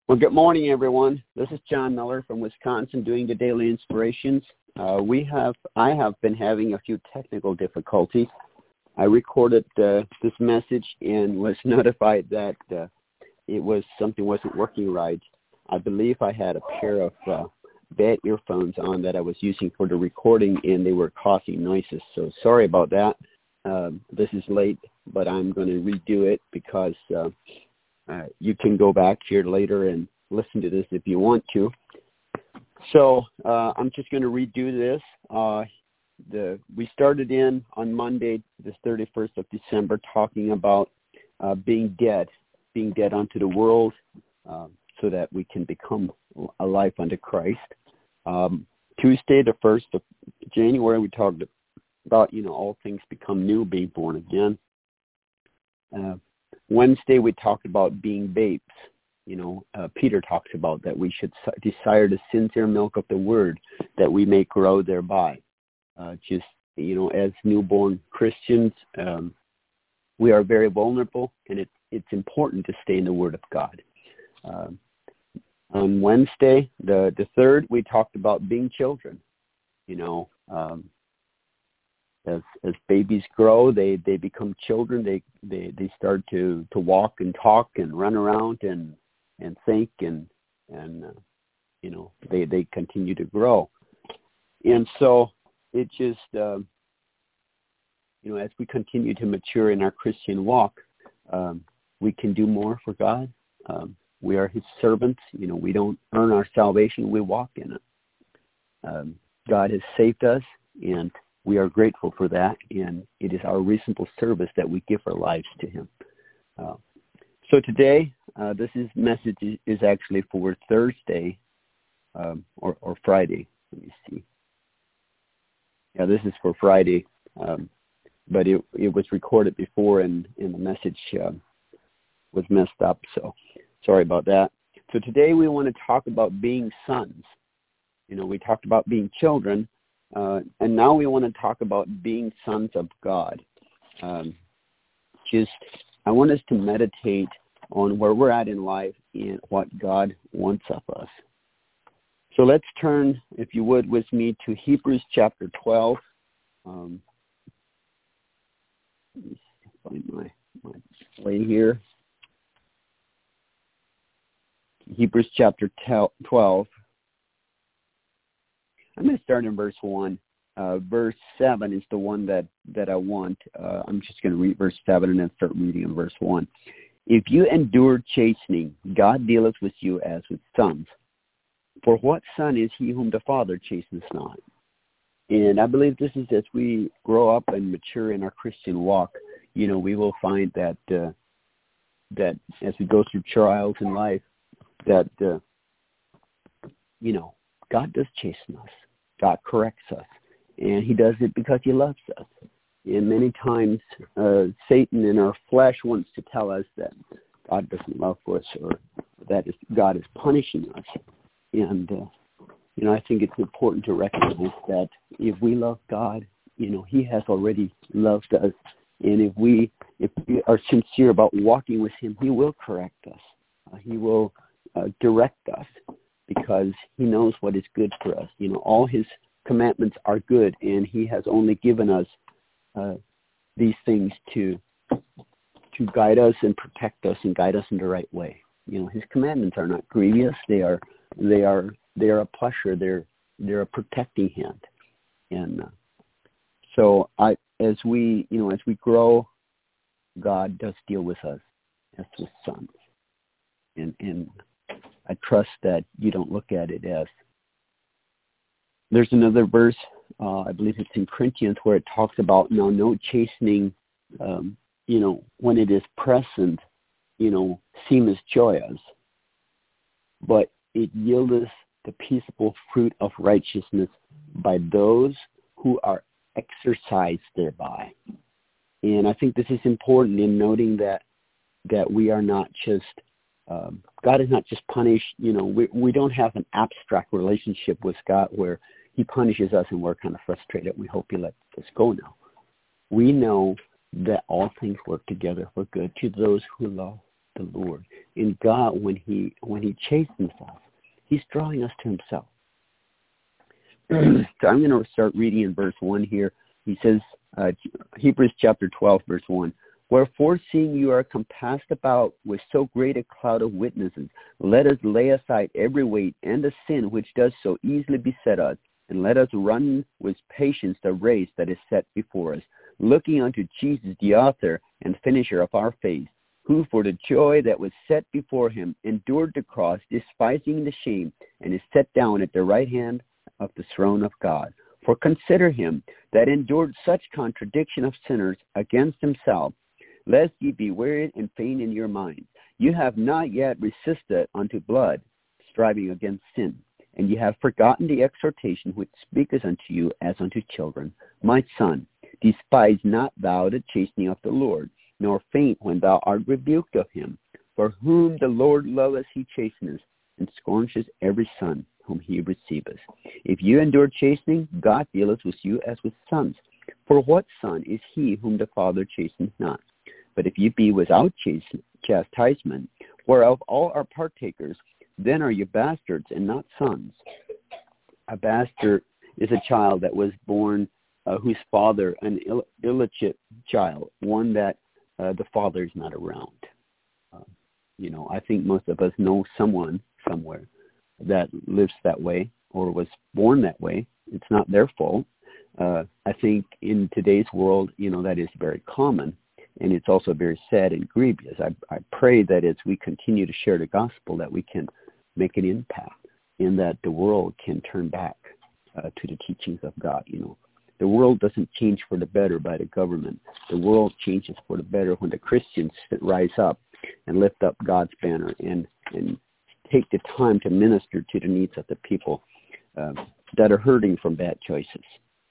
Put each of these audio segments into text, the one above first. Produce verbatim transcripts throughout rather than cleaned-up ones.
Well, good morning, everyone. This is John Miller from Wisconsin doing the Daily Inspirations. Uh, we have, I have been having a few technical difficulties. I recorded uh, this message and was notified that uh, it was something wasn't working right. I believe I had a pair of uh, bad earphones on that I was using for the recording, and they were causing noises. So sorry about that. Uh, this is late, but I'm going to redo it because uh, Uh, you can go back here later and listen to this if you want to. So uh, I'm just going to redo this. Uh, the we started in on Monday, the thirty-first of December, talking about uh, being dead, being dead unto the world, uh, so that we can become alive unto Christ. Um, Tuesday, the first of January, we talked about, you know, all things become new, being born again. Uh, Wednesday, we talked about being babes. You know, uh, Peter talks about that we should desire the sincere milk of the word that we may grow thereby. Uh, just, you know, as newborn Christians, um, we are very vulnerable, and it, it's important to stay in the word of God. Uh, on Wednesday, the, the third, we talked about being children. You know, um, As as babies grow, they, they become children. They, they they start to, to walk and talk and run around and and think and and uh, you know they, they continue to grow. And so it just uh, you know as we continue to mature in our Christian walk, um, we can do more for God. Um, we are His servants. You know we don't earn our salvation; we walk in it. Um, God has saved us, and we are grateful for that, and it is our reasonable service that we give our lives to Him. Uh, so today, uh, this is message is actually for Thursday um, or, or Friday. Let me see. Yeah, this is for Friday, um, but it it was recorded before, and, and the message uh, was messed up. So sorry about that. So today we want to talk about being sons. You know, we talked about being children. Uh, and now we want to talk about being sons of God. Um, just, I want us to meditate on where we're at in life and what God wants of us. So let's turn, if you would, with me to Hebrews chapter twelve. Um, let me find my, my way here. Hebrews chapter twelve. I'm going to start in verse one. Uh, verse seven is the one that, that I want. Uh, I'm just going to read verse seven and then start reading in verse one. If you endure chastening, God dealeth with you as with sons. For what son is he whom the Father chastens not? And I believe this is as we grow up and mature in our Christian walk, you know, we will find that uh, that as we go through trials in life, that, uh, you know, God does chasten us. God corrects us, and He does it because He loves us. And many times, uh, Satan in our flesh wants to tell us that God doesn't love us, or that is, God is punishing us. And uh, you know, I think it's important to recognize that if we love God, you know, He has already loved us, and if we if we are sincere about walking with Him, He will correct us. Uh, he will uh, direct us, because He knows what is good for us. You know, all His commandments are good, and He has only given us uh, these things to to guide us and protect us and guide us in the right way. You know, His commandments are not grievous; they are they are they are a pleasure. They're they're a protecting hand. And uh, so, I as we you know as we grow, God does deal with us as with sons, and and. I trust that you don't look at it as. There's another verse, uh, I believe it's in Corinthians, where it talks about, no, no chastening, um, you know, when it is present, you know, seemeth joyous, but it yieldeth the peaceable fruit of righteousness by those who are exercised thereby. And I think this is important in noting that that we are not just Um, God is not just punished. You know, we we don't have an abstract relationship with God where He punishes us and we're kind of frustrated. We hope He lets us go now. We know that all things work together for good to those who love the Lord. In God, when he when he chastens us, he's drawing us to himself. So I'm going to start reading in verse one here. He says, uh, Hebrews chapter twelve, verse one, wherefore, seeing you are compassed about with so great a cloud of witnesses, let us lay aside every weight and the sin which does so easily beset us, and let us run with patience the race that is set before us, looking unto Jesus, the author and finisher of our faith, who for the joy that was set before him endured the cross, despising the shame, and is set down at the right hand of the throne of God. For consider him that endured such contradiction of sinners against himself, lest ye be wearied and faint in your mind. You have not yet resisted unto blood, striving against sin. And ye have forgotten the exhortation which speaketh unto you as unto children. My son, despise not thou the chastening of the Lord, nor faint when thou art rebuked of him. For whom the Lord loveth he chasteneth, and scourgeth every son whom he receiveth. If you endure chastening, God dealeth with you as with sons. For what son is he whom the Father chasteneth not? But if you be without chastisement, whereof all are partakers, then are you bastards and not sons. A bastard is a child that was born uh, whose father, an Ill- illegitimate child, one that uh, the father is not around. Uh, you know, I think most of us know someone somewhere that lives that way or was born that way. It's not their fault. Uh, I think in today's world, you know, that is very common. And it's also very sad and grievous. I, I pray that as we continue to share the gospel, that we can make an impact and that the world can turn back uh, to the teachings of God. You know, the world doesn't change for the better by the government. The world changes for the better when the Christians rise up and lift up God's banner and, and take the time to minister to the needs of the people uh, that are hurting from bad choices.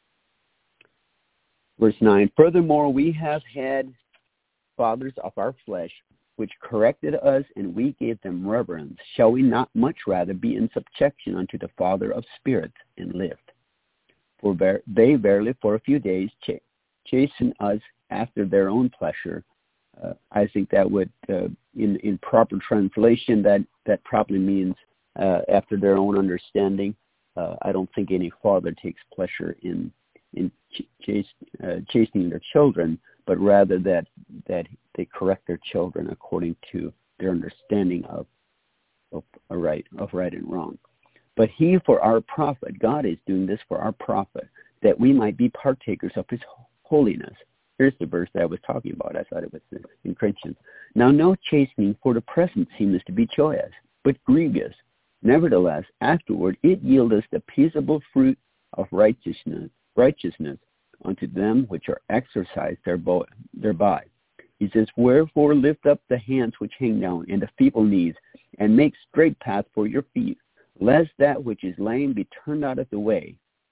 Verse nine, furthermore, we have had fathers of our flesh, which corrected us, and we gave them reverence. Shall we not much rather be in subjection unto the Father of spirits and live? For ver- they verily for a few days ch- chasten us after their own pleasure. Uh, I think that would, uh, in, in proper translation, that, that probably means uh, after their own understanding. Uh, I don't think any father takes pleasure in in ch- chase, uh, chastening their children, but rather that that they correct their children according to their understanding of of a right of right and wrong. But he for our profit, God is doing this for our profit, that we might be partakers of his holiness. Here's the verse that I was talking about. I thought it was in Corinthians. Now no chastening for the present seems to be joyous, but grievous. Nevertheless, afterward it yieldeth the peaceable fruit of righteousness, righteousness unto them which are exercised thereby. He says, wherefore lift up the hands which hang down, and the feeble knees, and make straight path for your feet, lest that which is lame be turned out of the way,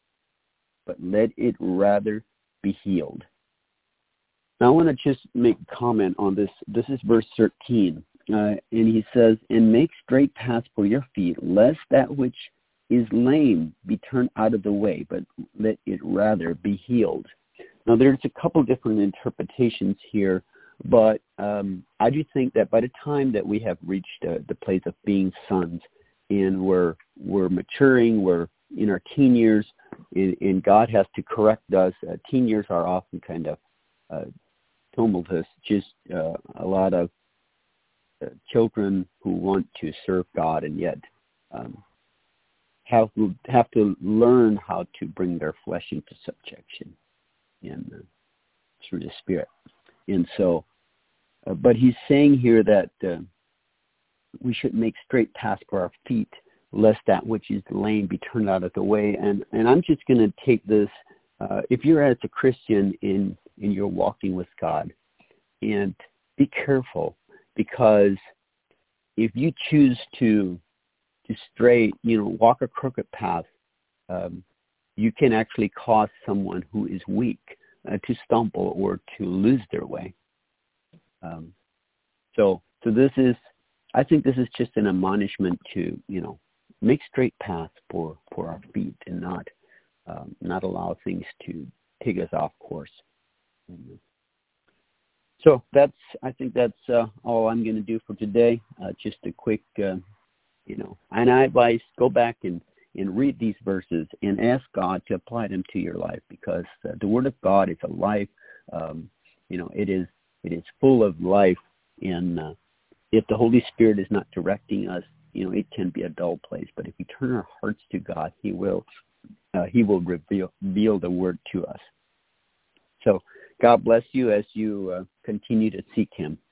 but let it rather be healed. Now I want to just make a comment on this. This is verse thirteen. Uh, and he says, and make straight paths for your feet, lest that which is lame be turned out of the way, but let it rather be healed. Now there's a couple different interpretations here, but um, I do think that by the time that we have reached uh, the place of being sons, and we're, we're maturing, we're in our teen years, and, and God has to correct us. Uh, teen years are often kind of uh, tumultuous, just uh, a lot of Uh, children who want to serve God and yet um, have to have to learn how to bring their flesh into subjection and uh, through the Spirit. And so, uh, but he's saying here that uh, we should make straight paths for our feet, lest that which is lame be turned out of the way. And and I'm just going to take this. Uh, if you're as a Christian in in your walking with God, and be careful. Because if you choose to to stray, you know, walk a crooked path, um, you can actually cause someone who is weak uh, to stumble or to lose their way. Um, so, so this is, I think this is just an admonishment to, you know, make straight paths for, for our feet and not um, not allow things to take us off course. So that's, I think that's uh, all I'm going to do for today. Uh, just a quick, uh, you know, and I advise go back and, and read these verses and ask God to apply them to your life, because uh, the Word of God is alive. Um, you know, it is it is full of life. And uh, if the Holy Spirit is not directing us, you know, it can be a dull place. But if we turn our hearts to God, He will uh, He will reveal, reveal the Word to us. So God bless you as you uh, continue to seek Him.